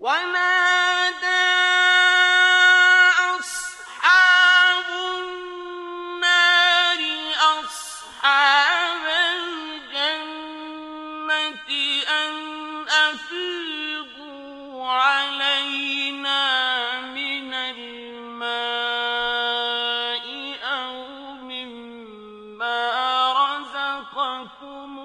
وَنَادَىٰ أَصْحَابُ النَّارِ أَصْحَابَ الْجَنَّةِ أَنْ أَفِيضُوا عَلَيْنَا مِنَ الْمَاءِ أَوْ مِمَّا رَزَقَكُمُ